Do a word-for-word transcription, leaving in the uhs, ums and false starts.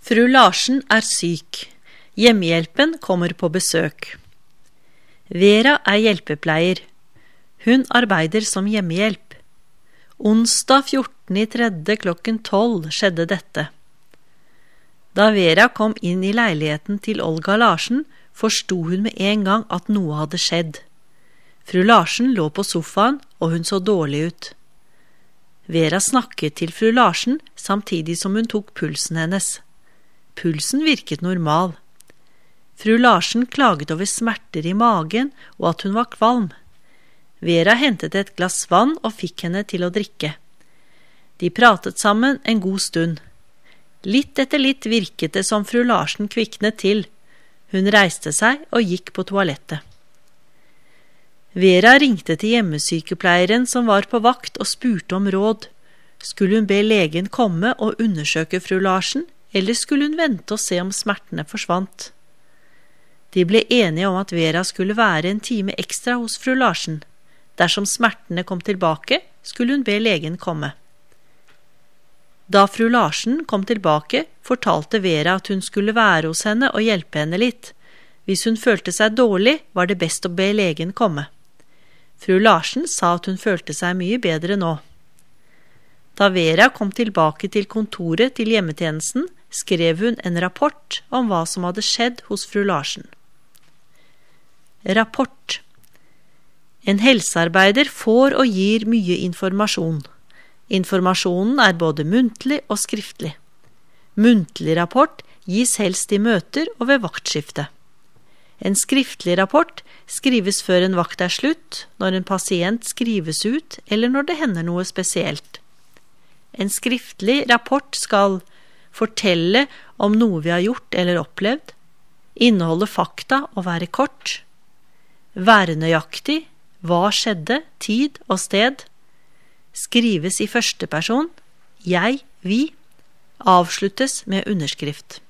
Fru Larsen er syk. Hjemmehjelpen kommer på besøk. Vera er hjelpepleier. Hun arbeider som hjemmehjelp. Onsdag fjortende i tredje klokken tolv skjedde dette. Da Vera kom inn i leiligheten til Olga Larsen, forstod hun med en gang at noe hadde skjedd. Fru Larsen lå på sofaen, og hun så dårlig ut. Vera snakket til fru Larsen samtidig som hun tok pulsen hennes. Pulsen virket normal. Fru Larsen klaget over smerter i magen og at hun var kvalm. Vera hentet et glass vann og fikk henne til å drikke. De pratet sammen en god stund. Litt etter litt virket det som fru Larsen kviknet til. Hun reiste seg og gikk på toalettet. Vera ringte til hjemmesykepleieren som var på vakt og spurte om råd. Skulle hun be legen komme og undersøke fru Larsen, eller skulle hun vente og se om smertene forsvant? De ble enige om at Vera skulle være en time ekstra hos fru Larsen. Dersom smertene kom tilbake, skulle hun be legen komme. Da fru Larsen kom tilbake, fortalte Vera at hun skulle være hos henne og hjelpe henne litt. Hvis hun følte seg dårlig, var det best å be legen komme. Fru Larsen sa at hun følte seg mye bedre nå. Da Vera kom tilbake til kontoret til hjemmetjenesten, skrev hun en rapport om hva som hadde skjedd hos fru Larsen. Rapport. En helsearbeider får og gir mye informasjon. Informasjonen er både muntlig og skriftlig. Muntlig rapport gis helst i møter og ved vaktskifte. En skriftlig rapport skrives før en vakt er slutt, når en pasient skrives ut eller når det hender noe spesielt. En skriftlig rapport skal fortelle om noe vi har gjort eller opplevd, inneholde fakta og være kort, være nøyaktig, hva skjedde, tid og sted, skrives i første person, jeg, vi, avsluttes med underskrift.